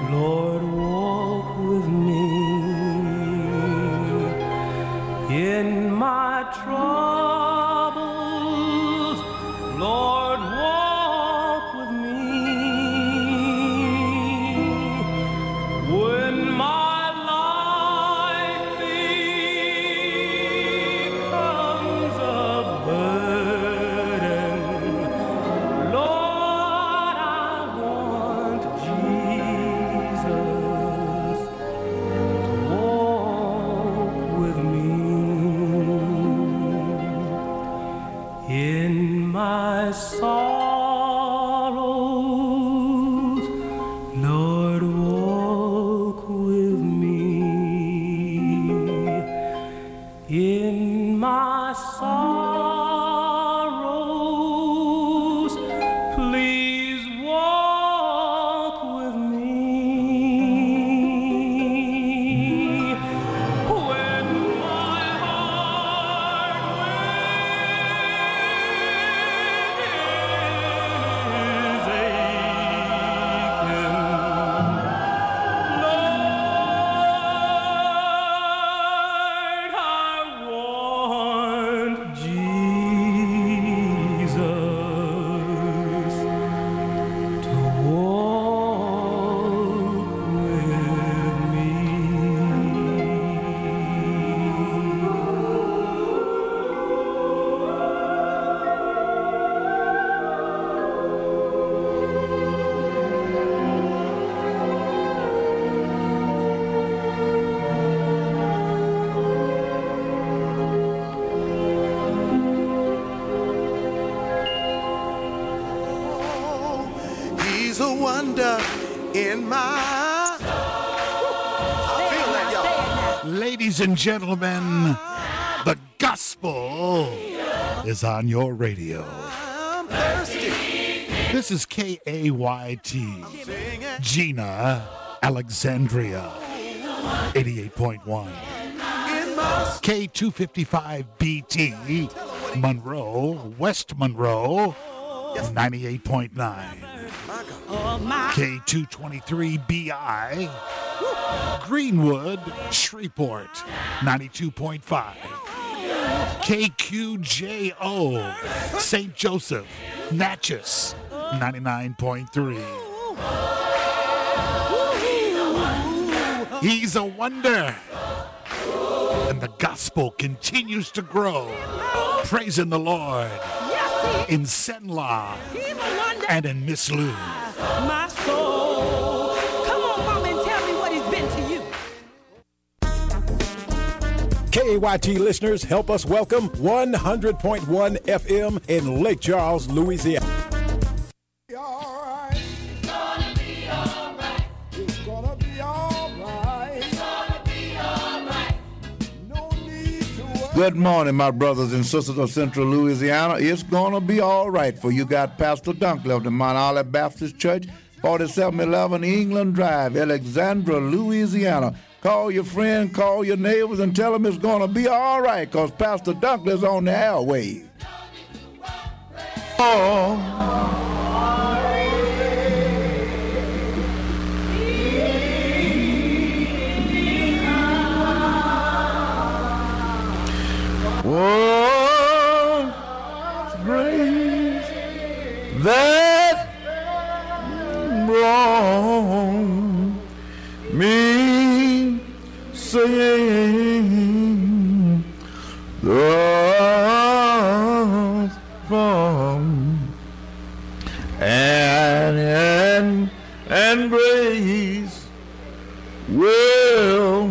Lord, walk with me in my troubles. Lord, walk with me when my life becomes a burden. Lord, I want Jesus to walk with me in my sorrows. Lord, walk with me in my sorrows. Please walk with me when my heart is aching. Lord, I want Jesus to walk with me. He's a wonder in my. I feel that, y'all. Ladies and gentlemen, the gospel is on your radio. I'm thirsty. This is KAYT, Sing it Gina, Alexandria, 88.1. in my. K255BT, Monroe, West Monroe, 98.9. K223BI, Greenwood, Shreveport, 92.5. KQJO, St. Joseph, Natchez, 99.3. He's a wonder. And the gospel continues to grow. Praising the Lord in Senla and in Miss Lou. My soul. Come on, mama, and tell me what he's been to you. KAYT listeners, help us welcome 100.1 FM in Lake Charles, Louisiana. Good morning, my brothers and sisters of Central Louisiana. It's going to be all right for you. Got Pastor Dunkley of the Mount Olive Baptist Church, 4711 England Drive, Alexandria, Louisiana. Call your friend, call your neighbors, and tell them it's going to be all right because Pastor Dunkley is on the airwaves. Oh, grace that brought me singing the from and grace will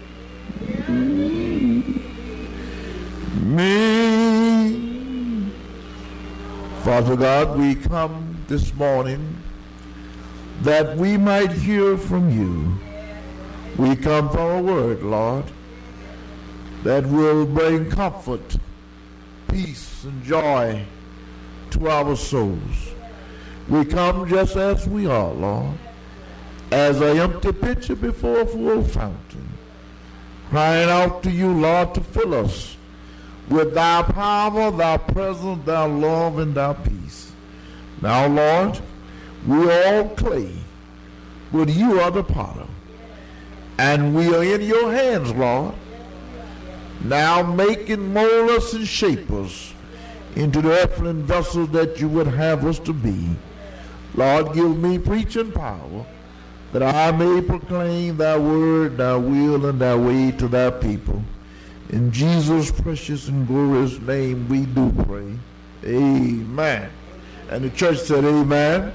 me. Father God, we come this morning that we might hear from you. We come for a word, Lord, that will bring comfort, peace, and joy to our souls. We come just as we are, Lord, as an empty pitcher before a full fountain, crying out to you, Lord, to fill us with thy power, thy presence, thy love, and thy peace. Now, Lord, we're all clay. but you are the potter, and we are in your hands, Lord. Now make and mold us and shape us into the earthly vessels that you would have us to be. Lord, give me preaching power, that I may proclaim thy word, thy will, and thy way to thy people. In Jesus' precious and glorious name we do pray. Amen. And the church said amen.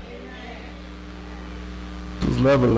Reverend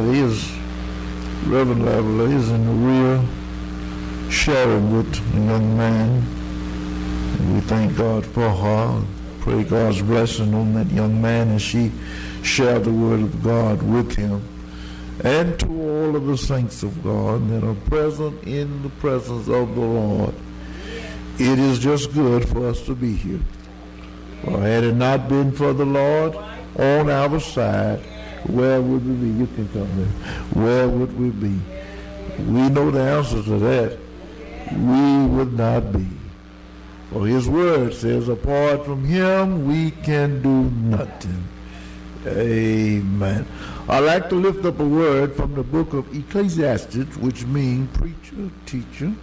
Leverly is in the rear sharing with a young man. And we thank God for her. Pray God's blessing on that young man as she shared the word of God with him. And to all of the saints of God that are present in the presence of the Lord. It is just good for us to be here. For had it not been for the Lord on our side, where would we be? You can come in. Where would we be? We know the answer to that. We would not be. For his word says, apart from him, we can do nothing. Amen. I'd like to lift up a word from the book of Ecclesiastes, which means preacher, teacher.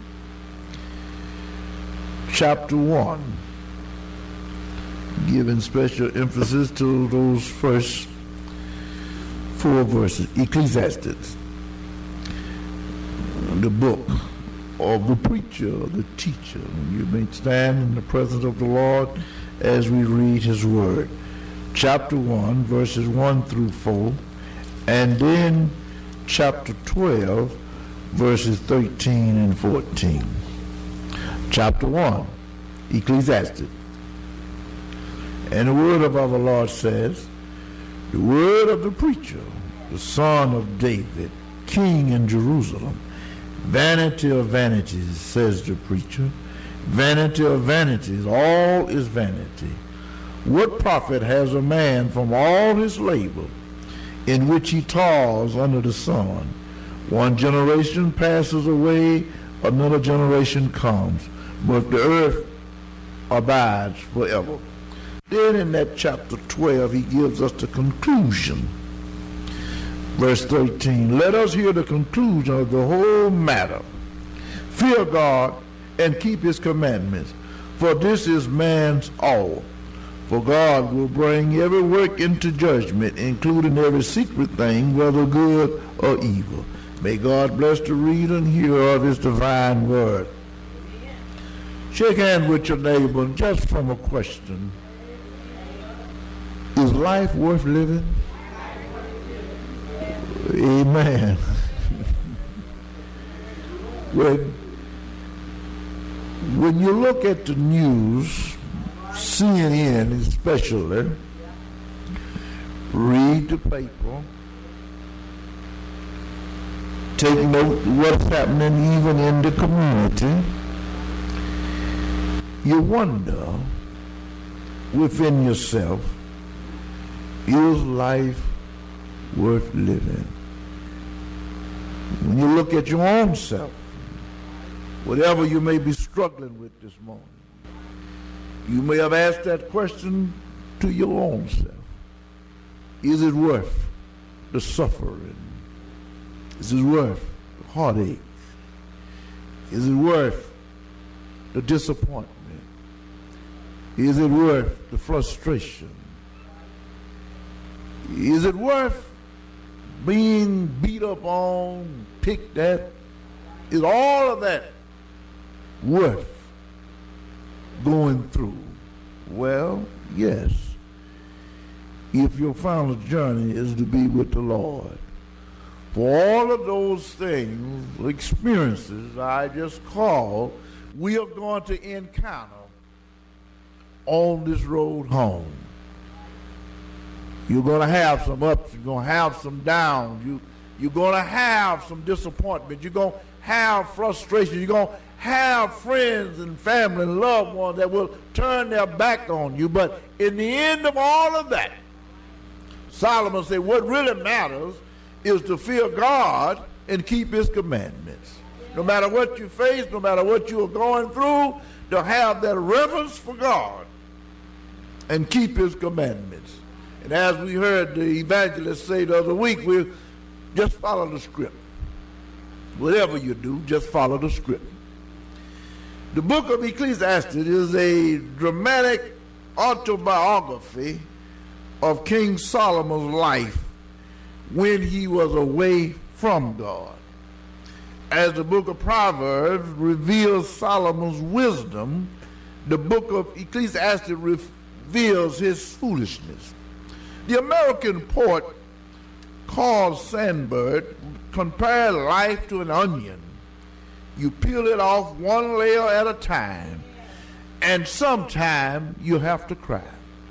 Chapter 1. Giving special emphasis to those first 4 verses. Ecclesiastes. The book of the preacher, the teacher. You may stand in the presence of the Lord as we read his word. Chapter 1, verses 1 through 4, and then chapter 12, verses 13 and 14. Chapter 1, Ecclesiastes. And the word of our Lord says, the word of the preacher, the son of David, king in Jerusalem. Vanity of vanities, says the preacher. Vanity of vanities, all is vanity. What profit has a man from all his labor in which he toils under the sun? One generation passes away, another generation comes, but the earth abides forever. Then in that chapter 12, he gives us the conclusion. Verse 13, let us hear the conclusion of the whole matter. Fear God and keep his commandments, for this is man's all. For God will bring every work into judgment, including every secret thing, whether good or evil. May God bless the reader and hearer of his divine word. Shake hands with your neighbor just from a question. Is life worth living? Amen. When you look at the news, CNN especially, read the paper, take note of what's happening even in the community, you wonder within yourself, is life worth living? When you look at your own self, whatever you may be struggling with this morning, you may have asked that question to your own self. Is it worth the suffering? Is it worth the heartache? Is it worth the disappointment? Is it worth the frustration? Is it worth being beat up on, picked at? Is all of that worth going through? Well, yes. If your final journey is to be with the Lord. For all of those things, experiences I just called, we are going to encounter on this road home. You're going to have some ups, you're going to have some downs, you're going to have some disappointment, you're going to have frustration, you're going to have friends and family and loved ones that will turn their back on you. But in the end of all of that, Solomon said what really matters is to fear God and keep his commandments. No matter what you face, no matter what you are going through, to have that reverence for God and keep his commandments. And as we heard the evangelist say the other week, we're Just follow the script. Whatever you do, just follow the script. The book of Ecclesiastes is a dramatic autobiography of King Solomon's life when he was away from God. As the book of Proverbs reveals Solomon's wisdom, the book of Ecclesiastes reveals his foolishness. The American poet Carl Sandburg compared life to an onion. You peel it off one layer at a time, and sometime you have to cry.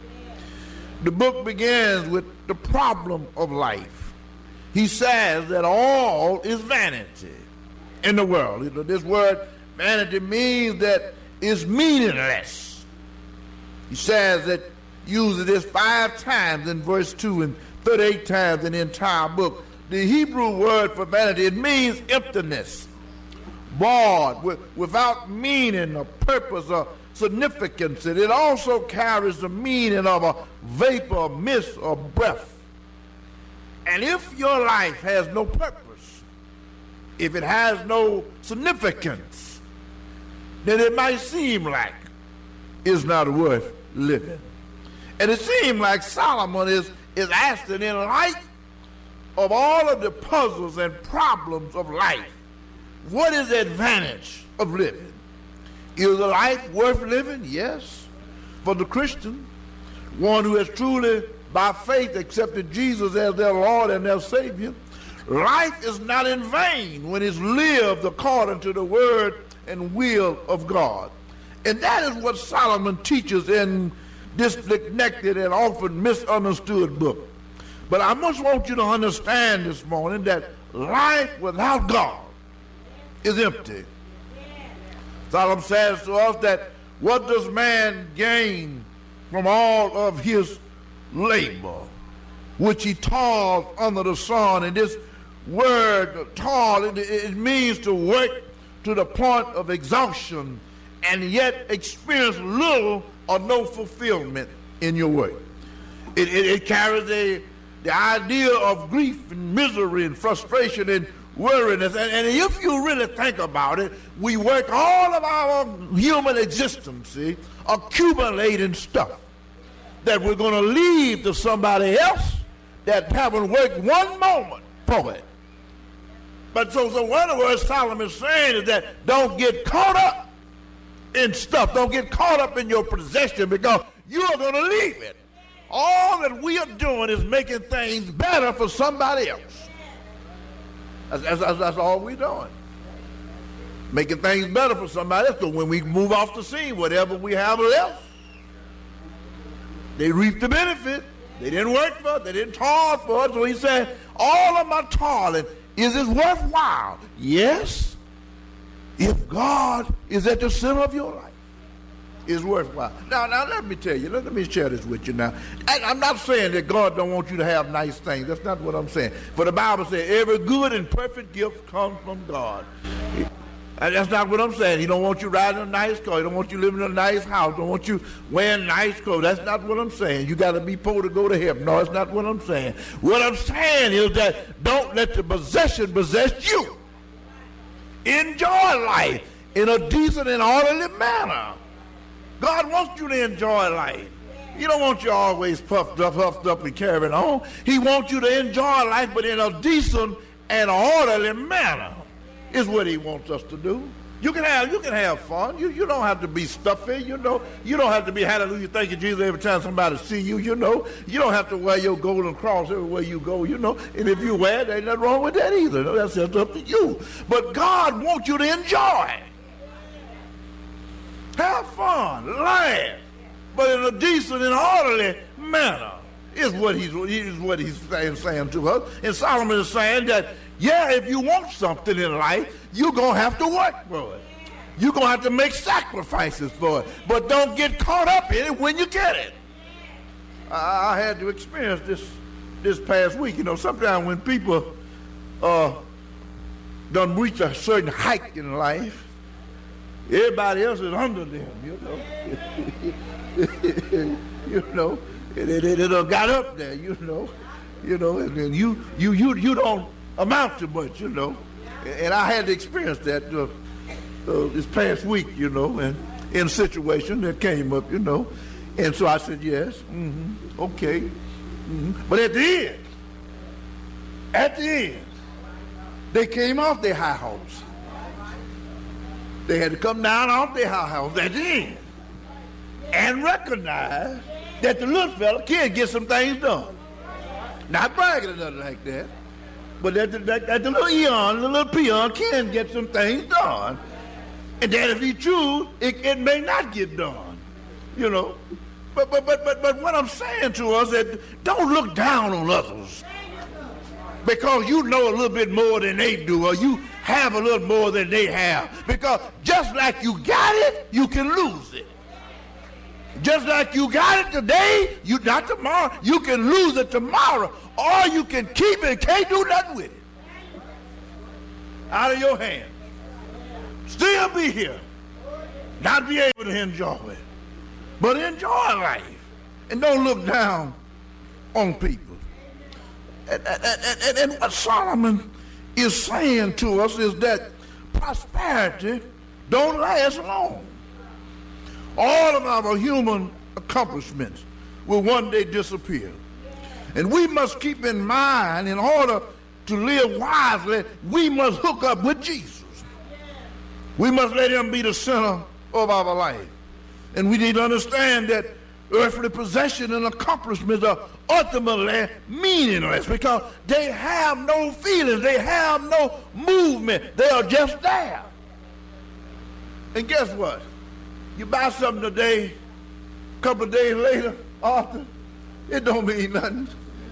The book begins with the problem of life. He says that all is vanity in the world. This word vanity means that it's meaningless. He says that, uses this 5 times in verse 2 and 38 times in the entire book. The Hebrew word for vanity, it means emptiness, void, without meaning or purpose or significance. And it also carries the meaning of a vapor, mist, or breath. And if your life has no purpose, if it has no significance, then it might seem like it's not worth living. And it seems like Solomon is asking, in light of all of the puzzles and problems of life, what is the advantage of living? Is a life worth living? Yes. For the Christian, one who has truly, by faith, accepted Jesus as their Lord and their Savior, life is not in vain when it's lived according to the word and will of God. And that is what Solomon teaches in this neglected and often misunderstood book. But I must want you to understand this morning that life without God is empty. Solomon says to us that what does man gain from all of his labor, which he toils under the sun? And this word toil, it means to work to the point of exhaustion and yet experience little or no fulfillment in your work. It carries the idea of grief and misery and frustration and weariness. And if you really think about it, we work all of our human existence, accumulating stuff that we're going to leave to somebody else that haven't worked one moment for it. But so one of the words Solomon is saying is that don't get caught up in stuff. Don't get caught up in your possession, because you're going to leave it. All that we are doing is making things better for somebody else. That's all we're doing. Making things better for somebody else. So when we move off the scene, whatever we have left, they reap the benefit. They didn't work for it. They didn't toil for it. So he said, all of my toiling, is it worthwhile? Yes. If God is at the center of your life, it's worthwhile. Now let me tell you, let me share this with you now. I'm not saying that God don't want you to have nice things. That's not what I'm saying. For the Bible says every good and perfect gift comes from God. And that's not what I'm saying. He don't want you riding a nice car. He don't want you living in a nice house. Don't want you wearing nice clothes. That's not what I'm saying. You got to be poor to go to heaven. No, that's not what I'm saying. What I'm saying is that don't let the possession possess you. Enjoy life in a decent and orderly manner. God wants you to enjoy life. He don't want you always puffed up and carrying on. He wants you to enjoy life, but in a decent and orderly manner is what he wants us to do. You can have fun. You don't have to be stuffy, You don't have to be hallelujah, thank you, Jesus, every time somebody see you, You don't have to wear your golden cross everywhere you go, And if you wear it, there ain't nothing wrong with that either. That's just up to you. But God wants you to enjoy. Have fun, laugh, but in a decent and orderly manner is what he's saying to us. And Solomon is saying that, yeah, if you want something in life, you're going to have to work for it. You're going to have to make sacrifices for it. But don't get caught up in it when you get it. I had to experience this past week. Sometimes when people done reach a certain height in life, everybody else is under them, It done got up there, and then you amount to much, you know. And I had to experience that this past week, you know, and in a situation that came up, you know. And so I said, yes, okay. But at the end, they came off their high horse. They had to come down off their high horse at the end and recognize that the little fella can get some things done. Not bragging or nothing like that, but that the little eon, the little peon can get some things done. And that if he choose, it may not get done, you know. But what I'm saying to us is don't look down on others because you know a little bit more than they do, or you have a little more than they have. Because just like you got it, you can lose it. Just like you got it today, not tomorrow, you can lose it tomorrow, or you can keep it and can't do nothing with it. Out of your hand. Still be here, not be able to enjoy it. But enjoy life and don't look down on people. And what Solomon is saying to us is that prosperity don't last long. All of our human accomplishments will one day disappear. And we must keep in mind, in order to live wisely, we must hook up with Jesus. We must let him be the center of our life. And we need to understand that earthly possession and accomplishments are ultimately meaningless because they have no feelings, they have no movement, they are just there. And guess what? You buy something today, a couple of days later, Arthur, it don't mean nothing.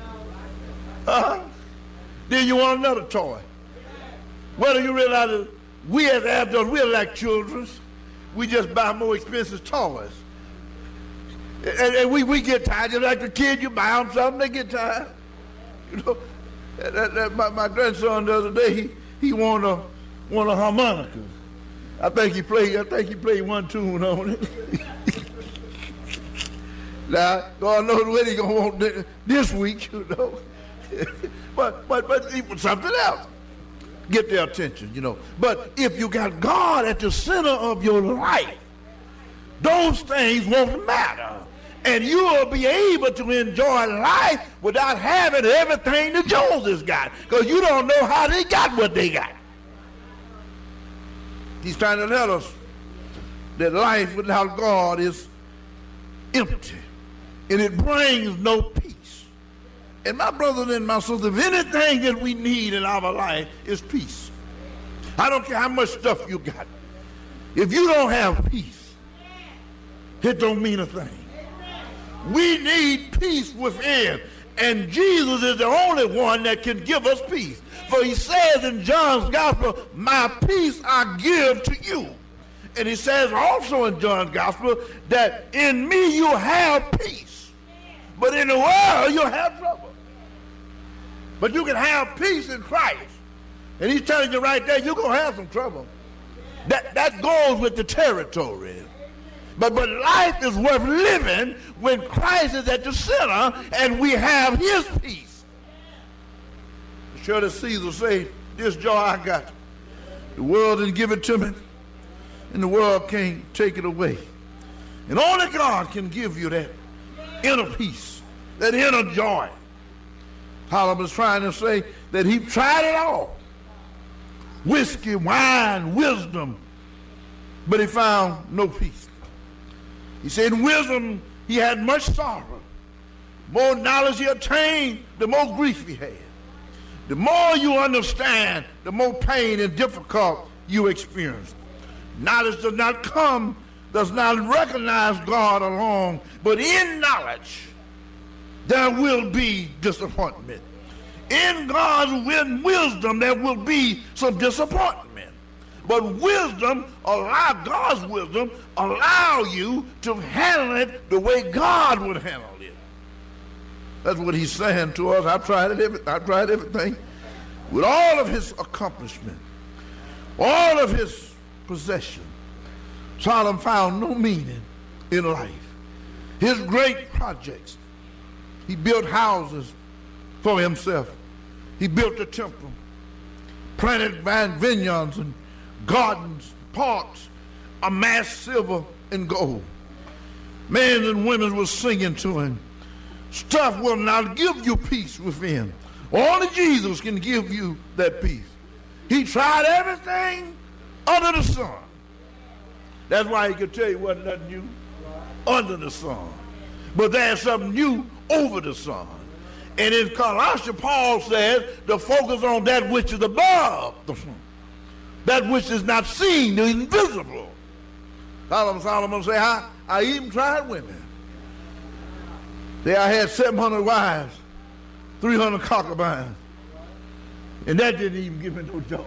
Then you want another toy. Whether you realize we as adults, we're like children. We just buy more expensive toys. And we get tired. Just like the kid, you buy them something, they get tired. You know, my grandson the other day, he won a harmonica. I think he played one tune on it. Now, God knows what he's gonna want this week, you know. but even something else. Get their attention, you know. But if you got God at the center of your life, those things won't matter. And you will be able to enjoy life without having everything the Joneses got. Because you don't know how they got what they got. He's trying to tell us that life without God is empty. And it brings no peace. And my brothers and my sisters, if anything that we need in our life is peace. I don't care how much stuff you got. If you don't have peace, it don't mean a thing. We need peace within. And Jesus is the only one that can give us peace. For he says in John's gospel, my peace I give to you. And he says also in John's gospel that in me you have peace. But in the world you'll have trouble. But you can have peace in Christ. And he's telling you right there, you're going to have some trouble. That goes with the territory. But life is worth living when Christ is at the center and we have his peace. Sure as Caesar say, this joy I got, the world didn't give it to me, and the world can't take it away. And only God can give you that inner peace, that inner joy. Solomon is trying to say that he tried it all. Whiskey, wine, wisdom, but he found no peace. He said in wisdom he had much sorrow. The more knowledge he attained, the more grief he had. The more you understand, the more pain and difficult you experience. Knowledge does not recognize God alone, but in knowledge there will be disappointment. In God's wisdom there will be some disappointment. But God's wisdom allow you to handle it the way God would handle it. That's what he's saying to us. I tried everything. With all of his accomplishment, all of his possession, Solomon found no meaning in life. His great projects, he built houses for himself. He built a temple. planted vineyards and gardens, parks, amassed silver and gold. Men and women were singing to him. Stuff will not give you peace within. Only Jesus can give you that peace. He tried everything under the sun. That's why he could tell you wasn't nothing new under the sun. But there's something new over the sun. And in Colossians, Paul says to focus on that which is above the sun. That which is not seen, the invisible. Solomon said, I even tried women. Say, I had 700 wives, 300 concubines. And that didn't even give me no joy.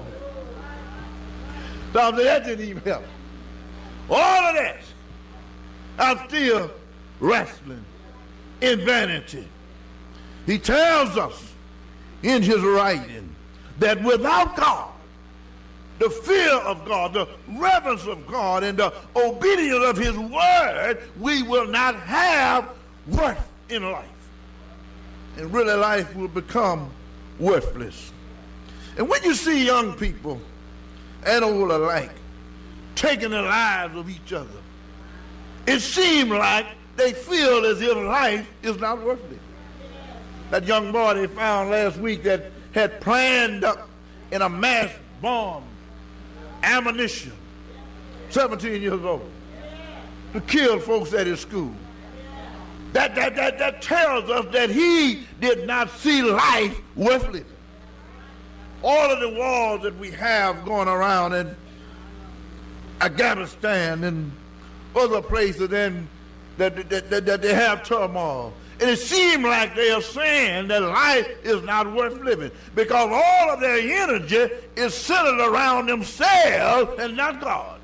So that didn't even help. All of that, I'm still wrestling in vanity. He tells us in his writing that without God, the fear of God, the reverence of God, and the obedience of his word, we will not have worth in life. And really life will become worthless. And when you see young people and old alike taking the lives of each other, it seems like they feel as if life is not worth it. That young boy they found last week that had planned up in a mass bomb, ammunition, 17 years old, to kill folks at his school. That tells us that he did not see life worth living. All of the wars that we have going around in Afghanistan and other places and that they have turmoil. And it seems like they are saying that life is not worth living because all of their energy is centered around themselves and not God.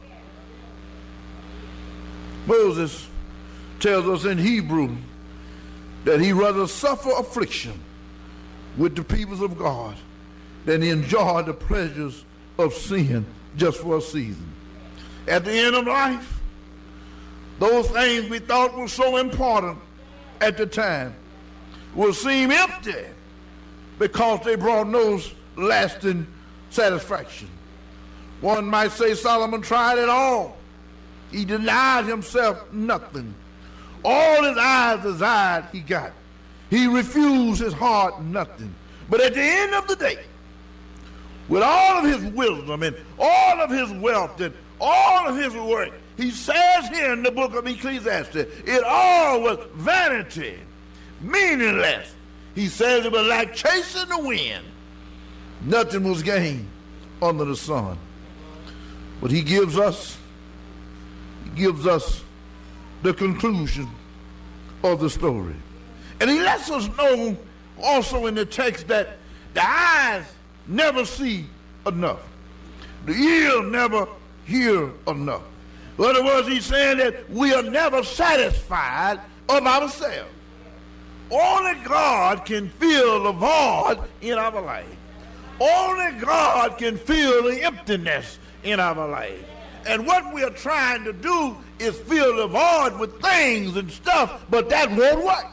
Moses tells us in Hebrew that he rather suffer affliction with the peoples of God than enjoy the pleasures of sin just for a season. At the end of life, those things we thought were so important at the time will seem empty because they brought no lasting satisfaction. One might say Solomon tried it all. He denied himself nothing. All his eyes desired he got. He refused his heart nothing. But at the end of the day, with all of his wisdom and all of his wealth and all of his work, he says here in the book of Ecclesiastes, it all was vanity, meaningless. He says it was like chasing the wind. Nothing was gained under the sun. But he gives us the conclusion of the story. And he lets us know also in the text that the eyes never see enough. The ear never hear enough. In other words, he's saying that we are never satisfied of ourselves. Only God can fill the void in our life. Only God can fill the emptiness in our life. And what we are trying to do is fill the void with things and stuff, but that won't work.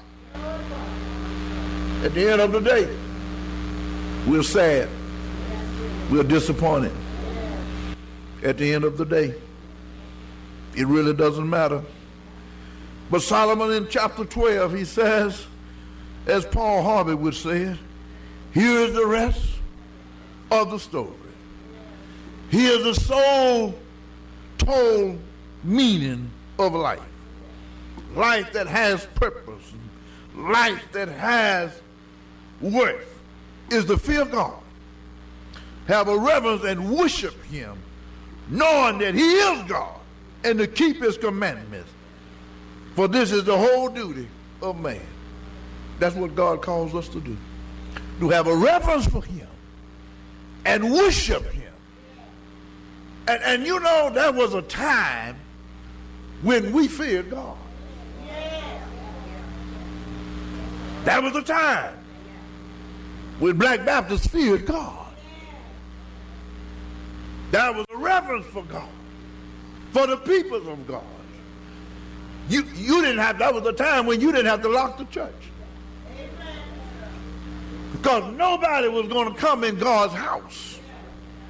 At the end of the day, we're sad. We're disappointed. At the end of the day, it really doesn't matter. But Solomon in chapter 12, he says, as Paul Harvey would say it, here is the rest of the story. Here's the soul-told meaning of life. Life that has purpose, life that has worth, is to fear God, have a reverence and worship him, knowing that he is God, and to keep his commandments. For this is the whole duty of man. That's what God calls us to do. To have a reverence for him and worship him. And you know, there was a time when we feared God. That was a time when Black Baptists feared God. There was a reverence for God, for the people of God. You didn't have, that was a time when you didn't have to lock the church. Because nobody was going to come in God's house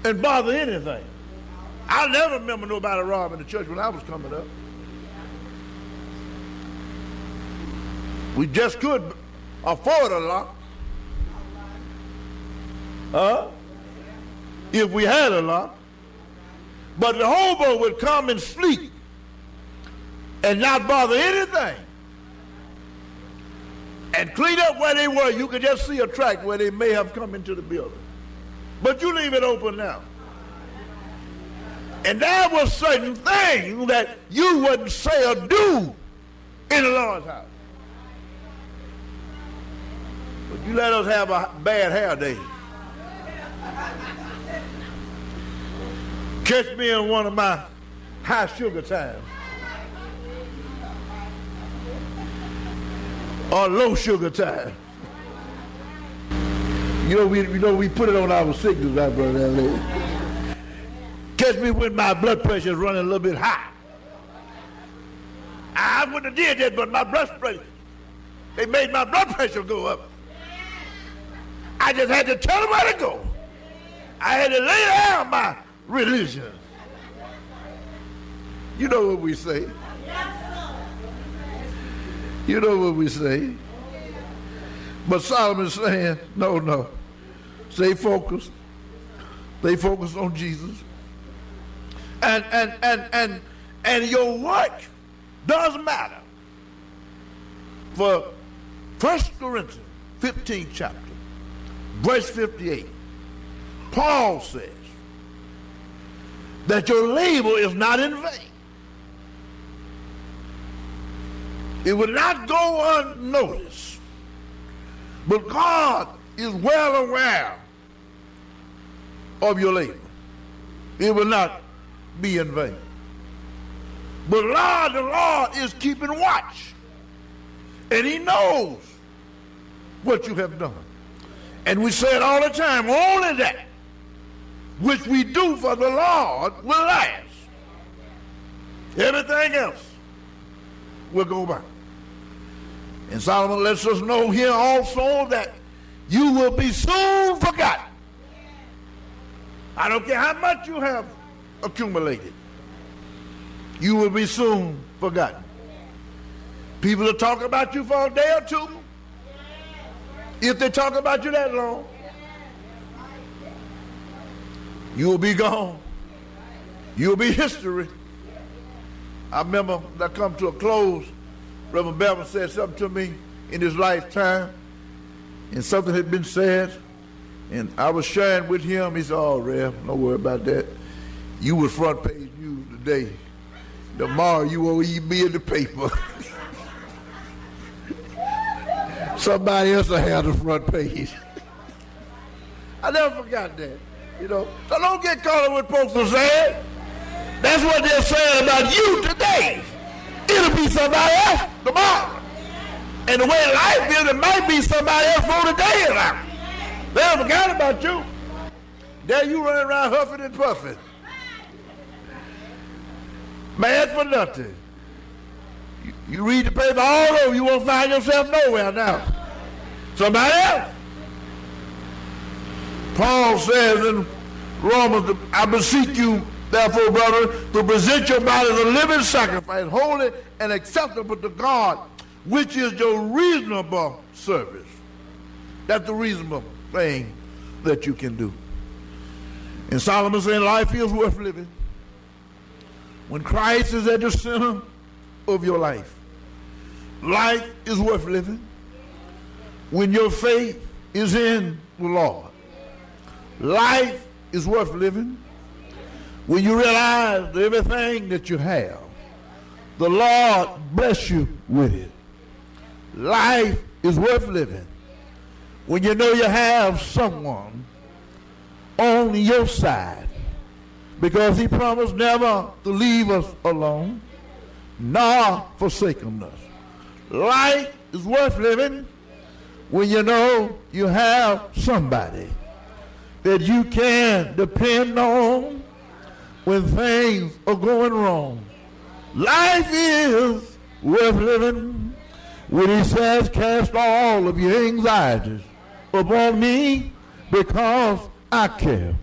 and bother anything. I never remember nobody robbing the church when I was coming up. We just could afford a lot. If we had a lot. But the hobo would come and sleep and not bother anything. And clean up where they were. You could just see a track where they may have come into the building. But you leave it open now. And there was certain things that you wouldn't say or do in the Lord's house. But you let us have a bad hair day. Catch me in one of my high sugar times. Or low sugar time. You know we put it on our signals, right, brother? Catch me when my blood pressure is running a little bit high. I wouldn't have did that, but my blood pressure, they made my blood pressure go up. I just had to tell them where to go. I had to lay down my religion. You know what we say. You know what we say. But Solomon's saying, no. Stay focused. Stay focused on Jesus. And your work does matter. For 1 Corinthians 15th chapter, verse 58, Paul says that your labor is not in vain. It will not go unnoticed. But God is well aware of your labor. It will not be in vain. But the Lord is keeping watch. And he knows what you have done. And we say it all the time, only that which we do for the Lord will last. Everything else will go by. And Solomon lets us know here also that you will be soon forgotten. I don't care how much you have accumulated. You will be soon forgotten. People will talk about you for a day or two. If they talk about you that long, you will be gone. You will be history. I remember that come to a close. Reverend Bevan said something to me in his lifetime, and something had been said, and I was sharing with him. He said, "Oh, Rev, don't worry about that. You was front page news today. Tomorrow you will be in the paper." Somebody else will have the front page. I never forgot that, So don't get caught up with folks are saying. That's what they're saying about you today. It'll be somebody else tomorrow. And the way life is, it might be somebody else for today. They don't forget about you. There you running around huffing and puffing. Mad for nothing. You read the paper all over, you won't find yourself nowhere now. Somebody else. Paul says in Romans, I beseech you, therefore, brother, to present your body as a living sacrifice, holy and acceptable to God, which is your reasonable service. That's the reasonable thing that you can do. And Solomon saying life is worth living when Christ is at the center of your life. Life is worth living when your faith is in the Lord. Life is worth living when you realize that everything that you have, the Lord bless you with it. Life is worth living when you know you have someone on your side, because he promised never to leave us alone, nor forsaken us. Life is worth living when you know you have somebody that you can depend on when things are going wrong. Life is worth living when he says, cast all of your anxieties upon me because I care.